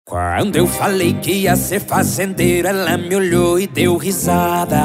Quando eu falei que ia ser fazendeiro, ela me olhou e deu risada.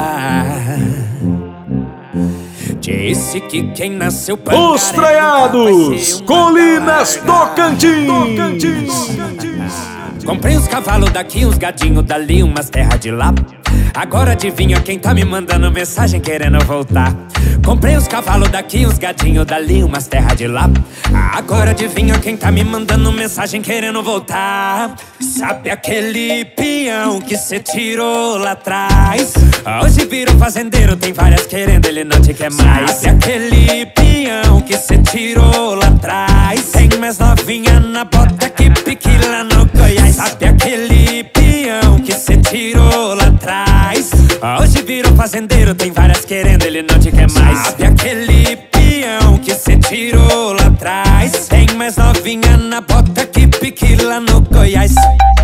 Disse que quem nasceu pra Os Traiados, Colinas Tocantins. Comprei uns cavalos daqui, uns gadinhos dali, umas terras de lá. Agora adivinha quem tá me mandando mensagem querendo voltar. Comprei uns cavalos daqui, uns gadinhos dali, umas terras de lá. Agora adivinha quem tá me mandando mensagem querendo voltar. Sabe aquele peão que cê tirou lá atrás? Hoje virou fazendeiro, tem várias querendo, ele não te quer mais. Sabe aquele peão que cê tirou lá atrás? Tem mais novinha na bota que pique lá no Goiás. Sabe aquele peão que cê tirou lá atrás? Hoje virou fazendeiro, tem várias querendo, ele não te quer mais. Sabe aquele peão que cê tirou lá atrás? Tem mais novinha na bota que pique lá no Goiás.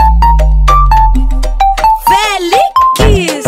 Felix!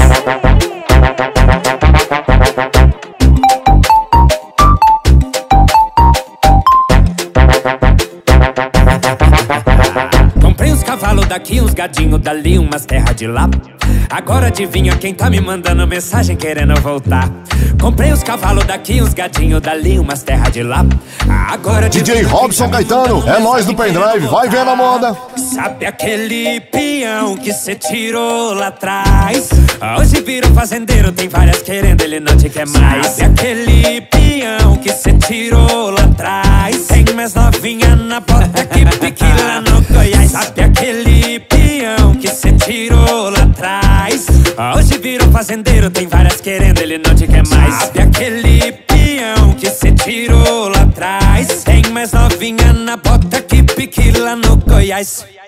Comprei uns cavalos daqui, uns gadinhos dali, umas terras de lá. Agora adivinha quem tá me mandando mensagem querendo voltar. Comprei uns cavalos daqui, uns gadinhos dali, umas terras de lá. Agora DJ Robson Caetano, é nós do pendrive, vai ver na moda. Sabe aquele peão que cê tirou lá atrás? Hoje virou fazendeiro, tem várias querendo, ele não te quer mais. Sabe aquele peão que cê tirou lá atrás? Tem mais novinha na bota que pique lá no Goiás. Sabe aquele peão que cê tirou lá atrás? Hoje virou fazendeiro, tem várias querendo, ele não te quer mais. Sabe aquele peão que cê tirou lá atrás? Tem mais novinha na bota que pique lá no Goiás.